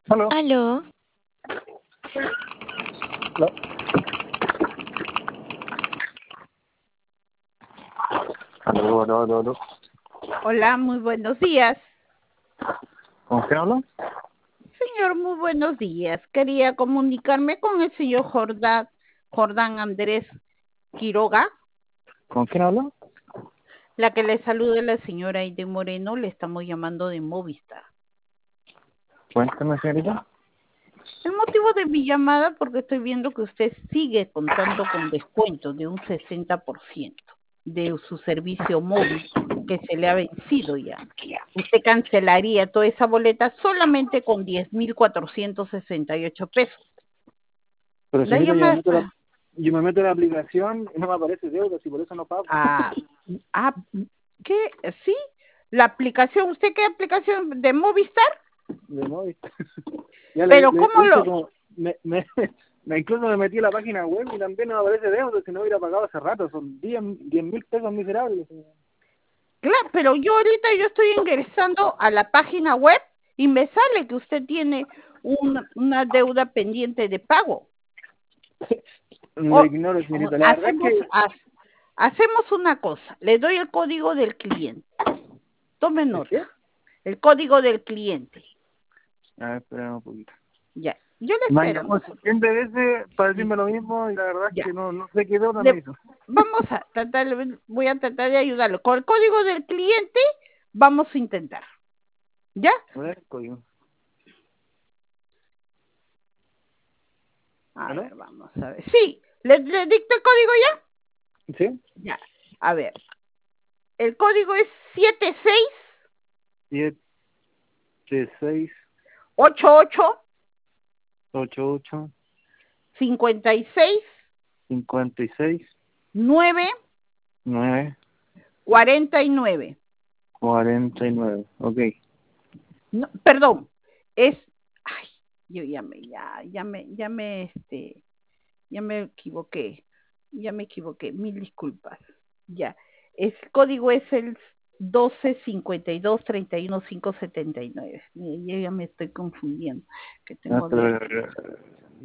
Aló. Aló, Aló. Aló, aló, aló, aló. Hola, muy buenos días. ¿Con quién hablo? Señor, muy buenos días. Quería comunicarme con el señor Jordán Andrés Quiroga. ¿Con quién hablo? La que le saluda la señora Aide Moreno, le estamos llamando de Movistar. Cuéntame, señorita. El motivo de mi llamada porque estoy viendo que usted sigue contando con descuento de un 60% de su servicio móvil que se le ha vencido ya. Usted cancelaría toda esa boleta solamente con 10.468 pesos. Pero La señorita, llamada. yo me meto en la aplicación y no me aparece deuda, y por eso no pago. Ah, ¿qué? ¿Sí? La aplicación, ¿usted qué aplicación de Movistar? De Movistar. Ya Pero le ¿cómo hice lo...? como... incluso me metí a la página web y también no me aparece deuda, si no hubiera pagado hace rato. Son 10.000 pesos miserables. Claro, pero yo estoy ingresando a la página web y me sale que usted tiene una deuda pendiente de pago. Lo ignoro, señorita. La verdad es que... Hacemos una cosa, le doy el código del cliente. Tome ¿Es qué? nota. El código del cliente. A ver, espera un poquito. Ya, yo le Me espero. llamó 100 veces para decirme lo mismo y la verdad es Ya. que no sé qué deuda me hizo. Voy a tratar de ayudarlo. Con el código del cliente vamos a intentar. ¿Ya? A ver, código. A ¿Aló? ver, vamos a ver. Sí, ¿le dicto el código ya? ¿Sí? Ya. A ver. El código es 76 76 88 88 56 56 9 9 49. 49. Ok. No, perdón, es, ay, yo ya me equivoqué, mil disculpas. Ya, el código es el 12 52 31 579. Yo ya me estoy confundiendo, que tengo Ah, abierto.